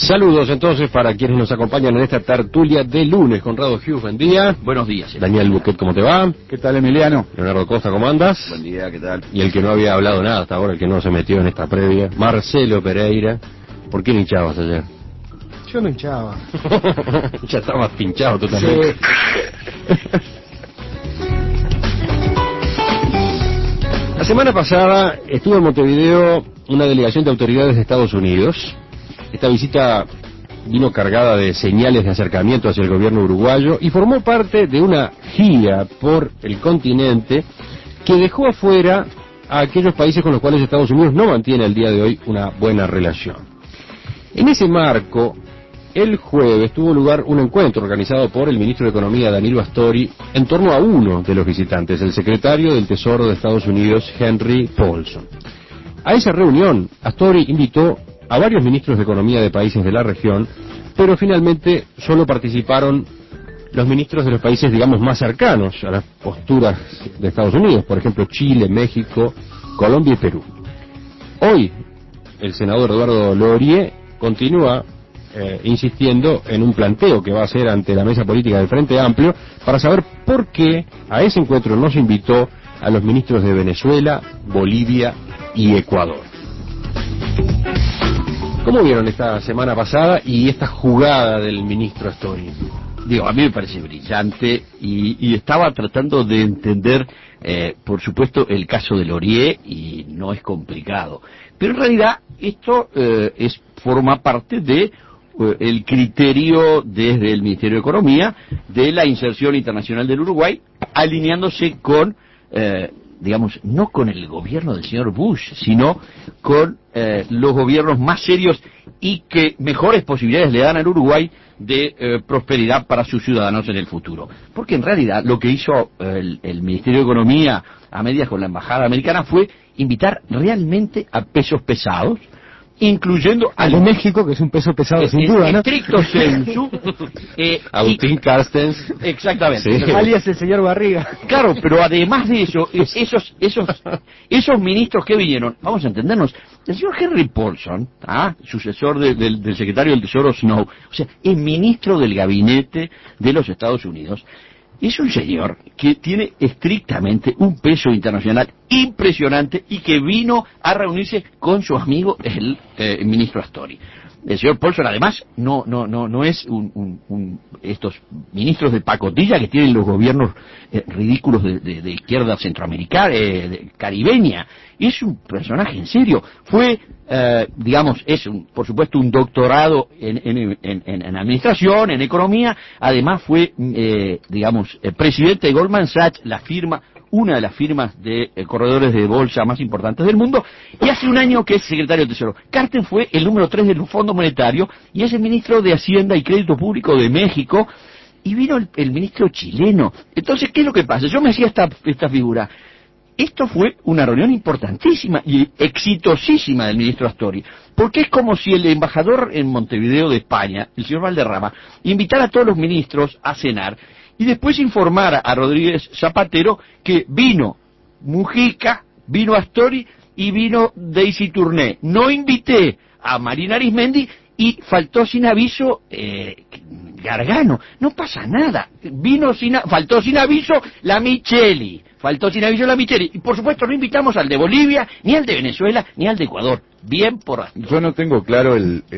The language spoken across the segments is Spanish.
Saludos entonces para quienes nos acompañan en esta tertulia de lunes. Conrado Hughes, buen día. Buenos días. Daniel Buquet, ¿cómo te va? ¿Qué tal, Emiliano? Leonardo Costa, ¿cómo andas? Buen día, ¿qué tal? Y el que no había hablado nada hasta ahora, el que no se metió en esta previa, Marcelo Pereira. ¿Por qué no hinchabas ayer? Yo no hinchaba. Ya estabas pinchado tú también. Sí. La semana pasada estuvo en Montevideo una delegación de autoridades de Estados Unidos. Esta visita vino cargada de señales de acercamiento hacia el gobierno uruguayo y formó parte de una gira por el continente que dejó afuera a aquellos países con los cuales Estados Unidos no mantiene al día de hoy una buena relación. En ese marco, el jueves tuvo lugar un encuentro organizado por el ministro de Economía, Danilo Astori, en torno a uno de los visitantes, el secretario del Tesoro de Estados Unidos, Henry Paulson. A esa reunión, Astori invitó a varios ministros de Economía de países de la región, pero finalmente solo participaron los ministros de los países, digamos, más cercanos a las posturas de Estados Unidos, por ejemplo, Chile, México, Colombia y Perú. Hoy, el senador Eduardo Laurier continúa insistiendo en un planteo que va a hacer ante la mesa política del Frente Amplio para saber por qué a ese encuentro no se invitó a los ministros de Venezuela, Bolivia y Ecuador. ¿Cómo vieron esta semana pasada y esta jugada del ministro Astori? Digo, a mí me parece brillante y estaba tratando de entender, por supuesto, el caso de Laurier y no es complicado. Pero en realidad esto forma parte de el criterio desde el Ministerio de Economía de la inserción internacional del Uruguay, alineándose con, digamos, no con el gobierno del señor Bush, sino con los gobiernos más serios y que mejores posibilidades le dan al Uruguay de prosperidad para sus ciudadanos en el futuro. Porque en realidad lo que hizo el Ministerio de Economía a medias con la Embajada Americana fue invitar realmente a pesos pesados, incluyendo al de México, que es un peso pesado sin duda, ¿no? Estricto sensu. Agustín Carstens. Exactamente. Sí. Alias el señor Barriga. Claro, pero además de eso, esos ministros que vinieron, vamos a entendernos, el señor Henry Paulson, sucesor del secretario del Tesoro Snow, o sea, es ministro del gabinete de los Estados Unidos, es un señor que tiene estrictamente un peso internacional impresionante y que vino a reunirse con su amigo el ministro Astori. El señor Paulson además no es estos ministros de pacotilla que tienen los gobiernos ridículos de izquierda centroamericana, caribeña. Es un personaje en serio. Fue, digamos, por supuesto un doctorado en administración, en economía. Además fue, digamos, presidente de Goldman Sachs, una de las firmas de corredores de bolsa más importantes del mundo, y hace un año que es secretario de Tesoro. Carsten fue el número 3 del Fondo Monetario y es el ministro de Hacienda y Crédito Público de México, y vino el ministro chileno. Entonces, ¿qué es lo que pasa? Yo me hacía esta figura. Esto fue una reunión importantísima y exitosísima del ministro Astori, porque es como si el embajador en Montevideo de España, el señor Valderrama, invitara a todos los ministros a cenar y después informara a Rodríguez Zapatero que vino Mujica, vino Astori y vino Daisy Tourné. No invité a Marina Arismendi y faltó sin aviso Gargano. No pasa nada. Faltó sin aviso la Micheli. Y por supuesto no invitamos al de Bolivia, ni al de Venezuela, ni al de Ecuador. Bien por Astori. Yo no tengo claro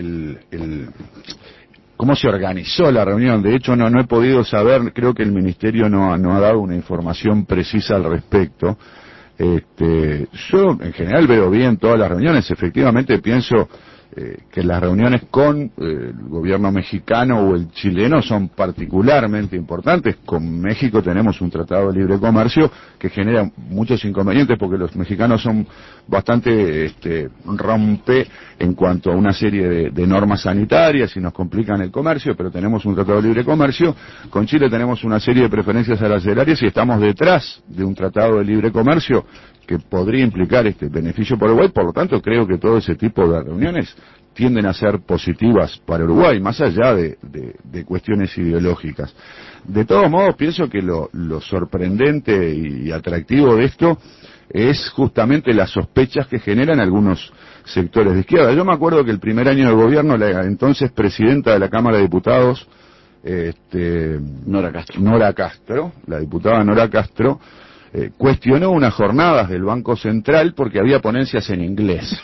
cómo se organizó la reunión. De hecho, no he podido saber, creo que el Ministerio no ha dado una información precisa al respecto. Yo, en general, veo bien todas las reuniones. Efectivamente, pienso que las reuniones con el gobierno mexicano o el chileno son particularmente importantes. Con México tenemos un tratado de libre comercio que genera muchos inconvenientes porque los mexicanos son bastante rompe en cuanto a una serie de normas sanitarias y nos complican el comercio, pero tenemos un tratado de libre comercio. Con Chile tenemos una serie de preferencias arancelarias y estamos detrás de un tratado de libre comercio que podría implicar beneficio para Uruguay. Por lo tanto, creo que todo ese tipo de reuniones tienden a ser positivas para Uruguay, más allá de cuestiones ideológicas. De todos modos, pienso que lo sorprendente y atractivo de esto es justamente las sospechas que generan algunos sectores de izquierda. Yo me acuerdo que el primer año de gobierno, la entonces presidenta de la Cámara de Diputados, Nora Castro, la diputada Nora Castro, cuestionó unas jornadas del Banco Central porque había ponencias en inglés.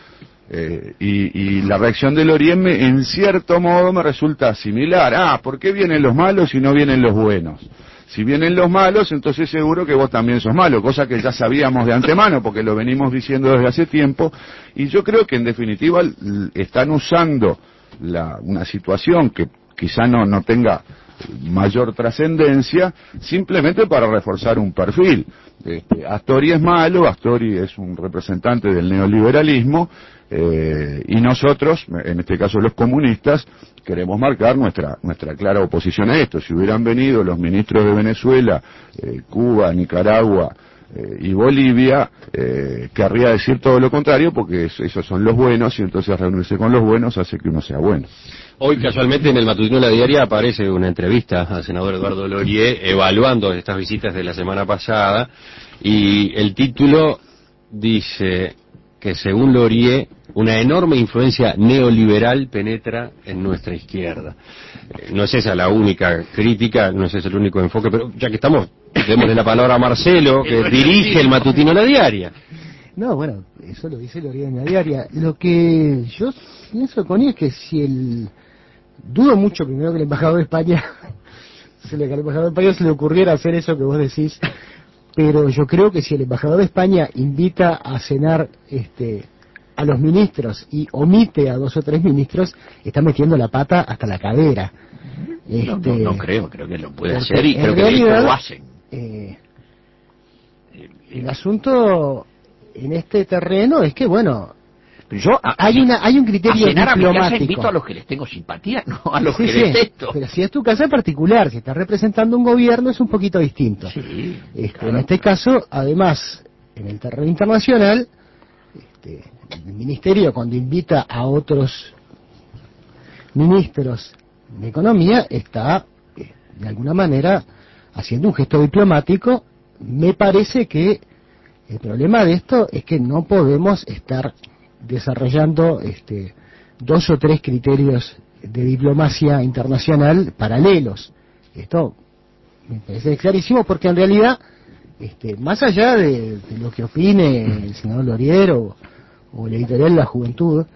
Y la reacción del Oriente en cierto modo me resulta similar. ¿Por qué vienen los malos y no vienen los buenos? Si vienen los malos, entonces seguro que vos también sos malo, cosa que ya sabíamos de antemano porque lo venimos diciendo desde hace tiempo. Y yo creo que en definitiva están usando una situación que quizá no tenga mayor trascendencia, simplemente para reforzar un perfil. Astori es malo, Astori es un representante del neoliberalismo, y nosotros, en este caso los comunistas, queremos marcar nuestra clara oposición a esto. Si hubieran venido los ministros de Venezuela, Cuba, Nicaragua y Bolivia, querría decir todo lo contrario, porque esos son los buenos, y entonces reunirse con los buenos hace que uno sea bueno. Hoy casualmente en el matutino de La Diaria aparece una entrevista al senador Eduardo Lorie evaluando estas visitas de la semana pasada, y el título dice que según Lorie una enorme influencia neoliberal penetra en nuestra izquierda. No es esa la única crítica, no es ese el único enfoque, pero ya que estamos, démosle la palabra a Marcelo, que dirige el matutino de La Diaria. No, bueno, eso lo dice Lorie en La Diaria. Lo que yo pienso con él es que dudo mucho primero que el embajador de España al embajador de España se le ocurriera hacer eso que vos decís, pero yo creo que si el embajador de España invita a cenar a los ministros y omite a 2 o 3 ministros, está metiendo la pata hasta la cadera. No creo que lo puede hacer, y creo que de hecho lo hacen. El asunto en este terreno es que, bueno, hay un criterio diplomático. Invito a los que les tengo simpatía, no a los que detesto. Pero si es tu caso en particular, si estás representando un gobierno, es un poquito distinto. Sí, claro. En este caso, además, en el terreno internacional, el ministerio, cuando invita a otros ministros de economía, está de alguna manera haciendo un gesto diplomático. Me parece que el problema de esto es que no podemos estar desarrollando 2 o 3 criterios de diplomacia internacional paralelos. Esto me parece clarísimo, porque en realidad, más allá de lo que opine el senador Lorie o el editorial La Juventud,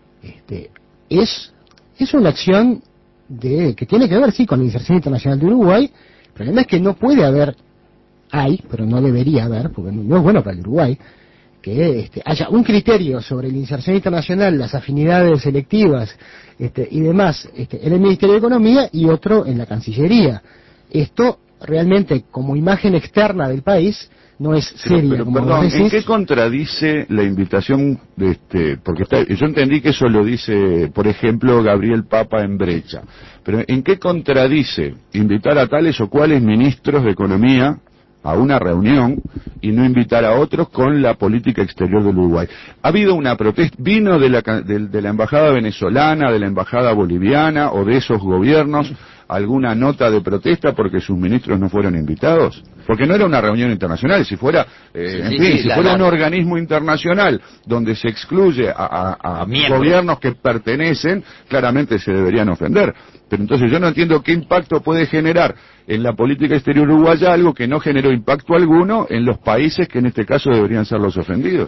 es una acción que tiene que ver, sí, con la inserción internacional de Uruguay. El problema es que no puede haber, pero no debería haber, porque no es bueno para el Uruguay, que haya un criterio sobre la inserción internacional, las afinidades selectivas y demás en el Ministerio de Economía, y otro en la Cancillería. Esto realmente, como imagen externa del país, no es serio. Pero perdón, ¿en qué contradice la invitación porque yo entendí que eso lo dice, por ejemplo, Gabriel Papa en Brecha, pero ¿en qué contradice invitar a tales o cuales ministros de Economía a una reunión y no invitar a otros con la política exterior del Uruguay? Ha habido una protesta, vino de la embajada venezolana, de la embajada boliviana o de esos gobiernos alguna nota de protesta porque sus ministros no fueron invitados, porque no era una reunión internacional. Si fuera si fuera un organismo internacional donde se excluye a gobiernos que pertenecen, claramente se deberían ofender. Pero entonces yo no entiendo qué impacto puede generar en la política exterior uruguaya algo que no generó impacto alguno en los países que en este caso deberían ser los ofendidos.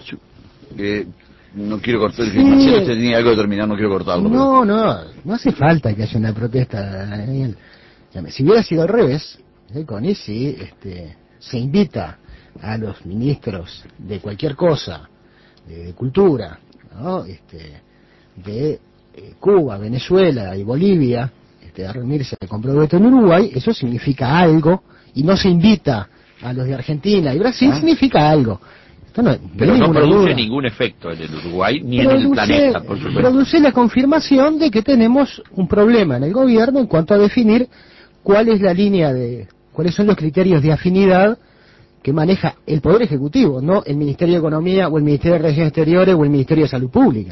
No quiero cortar, Marcelo, usted tenía algo de terminar, no quiero cortarlo. No hace falta que haya una protesta, Daniel. Si hubiera sido al revés, con ese se invita a los ministros de cualquier cosa, de cultura, ¿no? De Cuba, Venezuela y Bolivia, a reunirse con Proveto en Uruguay, eso significa algo, y no se invita a los de Argentina y Brasil, significa algo. Pero no produce ningún efecto en el Uruguay ni en el planeta, por supuesto. Produce la confirmación de que tenemos un problema en el gobierno en cuanto a definir cuál es la línea cuáles son los criterios de afinidad que maneja el Poder Ejecutivo, no el Ministerio de Economía o el Ministerio de Relaciones Exteriores o el Ministerio de Salud Pública.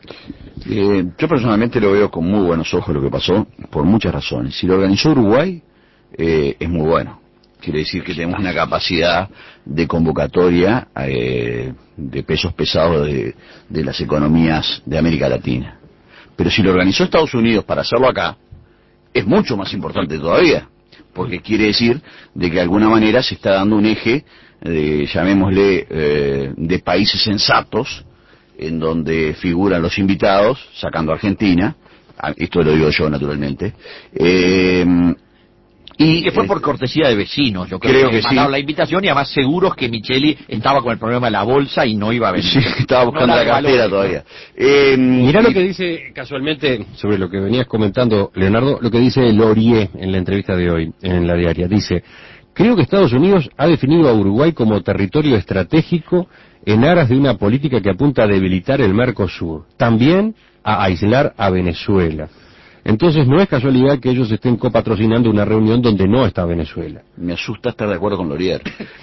Yo personalmente lo veo con muy buenos ojos lo que pasó, por muchas razones. Si lo organizó Uruguay, es muy bueno. Quiere decir que tenemos una capacidad de convocatoria de pesos pesados de las economías de América Latina. Pero si lo organizó Estados Unidos para hacerlo acá, es mucho más importante todavía, porque quiere decir de que de alguna manera se está dando un eje, llamémosle, de países sensatos, en donde figuran los invitados, sacando a Argentina, esto lo digo yo naturalmente, y que fue por cortesía de vecinos, yo creo que mandaron la invitación, y además seguros que Micheli estaba con el problema de la bolsa y no iba a venir. Sí, estaba buscando la cartera todavía. Mirá lo que dice casualmente, sobre lo que venías comentando, Leonardo, lo que dice Laurier en la entrevista de hoy, en la diaria. Dice: creo que Estados Unidos ha definido a Uruguay como territorio estratégico en aras de una política que apunta a debilitar el Mercosur, también a aislar a Venezuela. Entonces no es casualidad que ellos estén copatrocinando una reunión donde no está Venezuela. Me asusta estar de acuerdo con Laurier.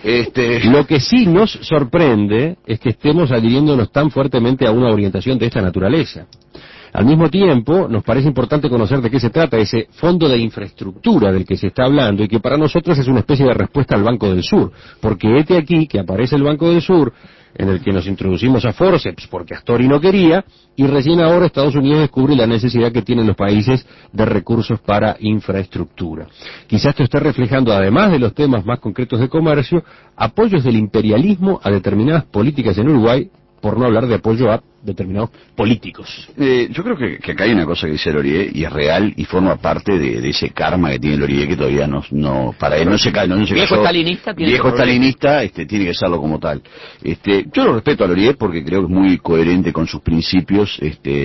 Lo que sí nos sorprende es que estemos adhiriéndonos tan fuertemente a una orientación de esta naturaleza. Al mismo tiempo, nos parece importante conocer de qué se trata ese fondo de infraestructura del que se está hablando, y que para nosotros es una especie de respuesta al Banco del Sur, porque este aquí que aparece el Banco del Sur, en el que nos introducimos a forceps porque Astori no quería, y recién ahora Estados Unidos descubre la necesidad que tienen los países de recursos para infraestructura. Quizás esto esté reflejando, además de los temas más concretos de comercio, apoyos del imperialismo a determinadas políticas en Uruguay, por no hablar de apoyo a determinados políticos. Yo creo que acá hay una cosa que dice Laurier, y es real, y forma parte de ese karma que tiene Laurier, que todavía no para él no se cae. Viejo estalinista tiene viejo estalinista, tiene que serlo como tal. Yo lo respeto a Laurier porque creo que es muy coherente con sus principios,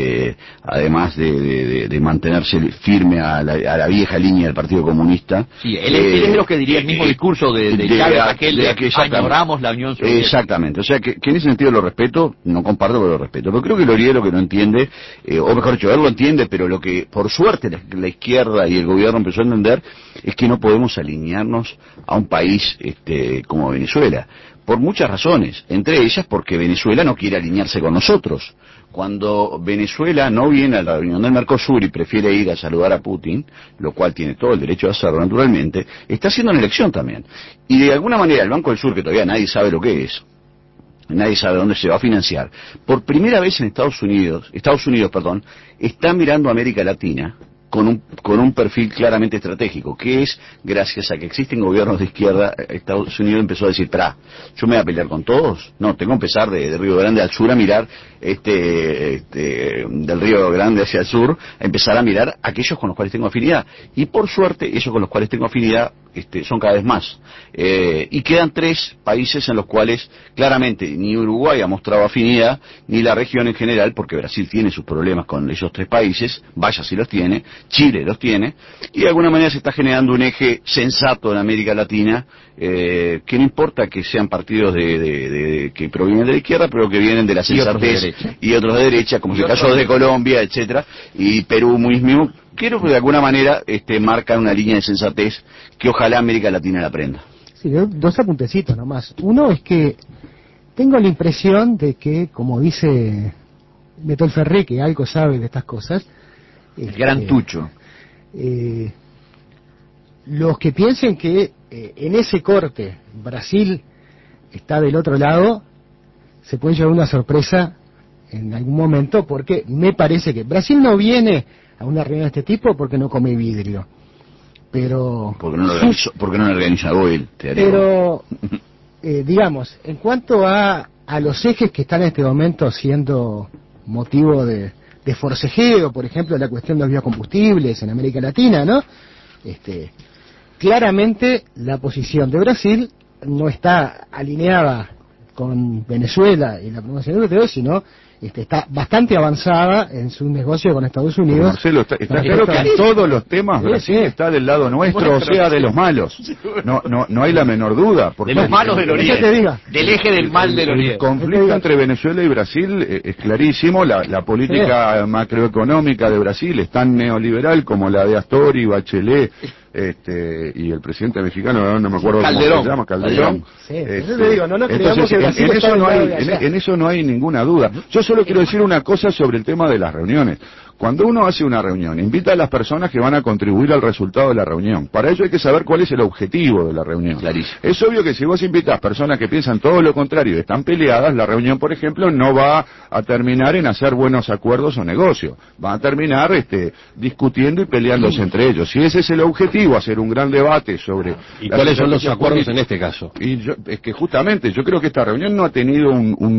además de mantenerse firme a la vieja línea del Partido Comunista. Sí, él es de los que diría el mismo discurso de Chávez, aquel de que añoramos la Unión Soviética. Exactamente, o sea que en ese sentido lo respeto, no comparto, pero lo respeto. Pero creo que Laurier lo que no entiende, o mejor dicho, él lo entiende, pero lo que por suerte la izquierda y el gobierno empezó a entender es que no podemos alinearnos a un país como Venezuela, por muchas razones, entre ellas porque Venezuela no quiere alinearse con nosotros. Cuando Venezuela no viene a la reunión del Mercosur y prefiere ir a saludar a Putin, lo cual tiene todo el derecho de hacerlo naturalmente, está haciendo una elección también. Y de alguna manera el Banco del Sur, que todavía nadie sabe lo que es, nadie sabe dónde se va a financiar, por primera vez en Estados Unidos, está mirando a América Latina con un perfil claramente estratégico, que es, gracias a que existen gobiernos de izquierda, Estados Unidos empezó a decir, yo me voy a pelear con todos, no, tengo que empezar de Río Grande al sur a mirar, del Río Grande hacia el sur, a empezar a mirar aquellos con los cuales tengo afinidad, y por suerte, ellos con los cuales tengo afinidad, son cada vez más, y quedan 3 países en los cuales, claramente, ni Uruguay ha mostrado afinidad, ni la región en general, porque Brasil tiene sus problemas con esos 3 países, vaya si los tiene, Chile los tiene, y de alguna manera se está generando un eje sensato en América Latina, que no importa que sean partidos que provienen de la izquierda, pero que vienen de la sensatez y otros de derecha, como es el caso de Colombia, etcétera, y Perú mismo, creo que de alguna manera marcan una línea de sensatez que ojalá América Latina la aprenda. Sí, 2 apuntecitos nomás. Uno es que tengo la impresión de que, como dice Beto el Ferré, que algo sabe de estas cosas, el gran Tucho, los que piensen que en ese corte Brasil está del otro lado, se puede llevar una sorpresa en algún momento, porque me parece que Brasil no viene a una reunión de este tipo porque no come vidrio, pero porque no lo organiza Goel, pero digamos, en cuanto a los ejes que están en este momento siendo motivo de forcejeo, por ejemplo, la cuestión de los biocombustibles en América Latina, ¿no? Claramente la posición de Brasil no está alineada con Venezuela y la promoción europea, sino está bastante avanzada en su negocio con Estados Unidos. Marcelo, está claro que en todos los temas Brasil está del lado nuestro, o sea, de los malos. No hay la menor duda. De los malos del Oriente, del eje del mal del Oriente. El conflicto entre Venezuela y Brasil es clarísimo. La política macroeconómica de Brasil es tan neoliberal como la de Astori, Bachelet, y el presidente mexicano, no me acuerdo cómo se llama, Calderón. Sí, eso te digo, no creemos que Brasil en eso no hay ninguna duda. Yo solo quiero decir una cosa sobre el tema de las reuniones. Cuando uno hace una reunión, invita a las personas que van a contribuir al resultado de la reunión. Para ello hay que saber cuál es el objetivo de la reunión. Clarísimo. Es obvio que si vos invitás personas que piensan todo lo contrario y están peleadas, la reunión, por ejemplo, no va a terminar en hacer buenos acuerdos o negocios. Va a terminar discutiendo y peleándose entre ellos. Si ese es el objetivo, hacer un gran debate sobre... ¿Y cuáles son los acuerdos en este caso? Es que justamente yo creo que esta reunión no ha tenido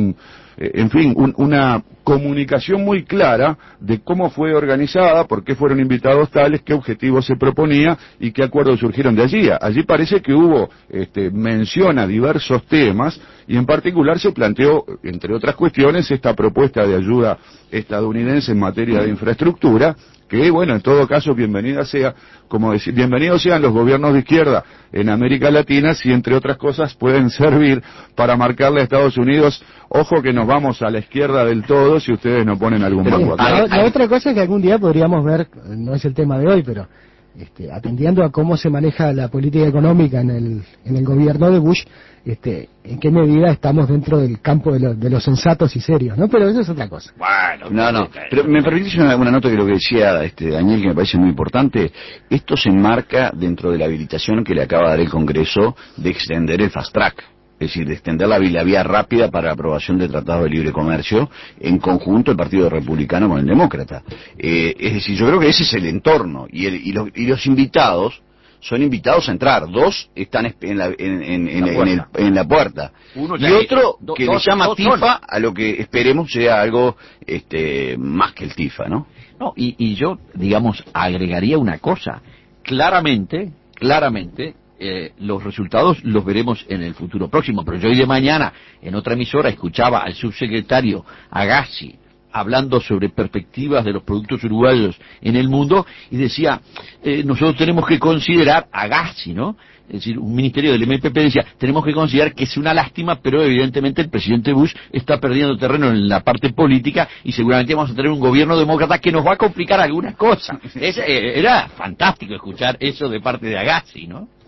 una comunicación muy clara de cómo fue organizada, por qué fueron invitados tales, qué objetivos se proponía y qué acuerdos surgieron de allí. Allí parece que hubo mención a diversos temas y en particular se planteó, entre otras cuestiones, esta propuesta de ayuda estadounidense en materia de infraestructura, que bueno, en todo caso bienvenida sea, como decir, bienvenidos sean los gobiernos de izquierda en América Latina si entre otras cosas pueden servir para marcarle a Estados Unidos, ojo que nos vamos a la izquierda del todo si ustedes no ponen algún banco acá. La otra cosa es que algún día podríamos ver, no es el tema de hoy, pero atendiendo a cómo se maneja la política económica en el gobierno de Bush, en qué medida estamos dentro del campo de los sensatos y serios, ¿no? Pero eso es otra cosa. Bueno, no. Pero me permitís una nota que lo que decía Daniel, que me parece muy importante. Esto se enmarca dentro de la habilitación que le acaba de dar el Congreso de extender el fast track. Es decir, de extender la vía rápida para la aprobación de tratados de libre comercio en conjunto el Partido Republicano con el Demócrata. Es decir, yo creo que ese es el entorno y los invitados son invitados a entrar. 2 están en la puerta. Uno y otro que le llama dos TIFA a lo que esperemos sea algo más que el TIFA, ¿no? No, y yo, digamos, agregaría una cosa. Claramente, los resultados los veremos en el futuro próximo, pero yo hoy de mañana en otra emisora escuchaba al subsecretario Agassi hablando sobre perspectivas de los productos uruguayos en el mundo y decía, nosotros tenemos que considerar, Agassi, ¿no? Es decir, un ministerio del MPP decía, tenemos que considerar que es una lástima, pero evidentemente el presidente Bush está perdiendo terreno en la parte política y seguramente vamos a tener un gobierno demócrata que nos va a complicar algunas cosas. Era fantástico escuchar eso de parte de Agassi, ¿no?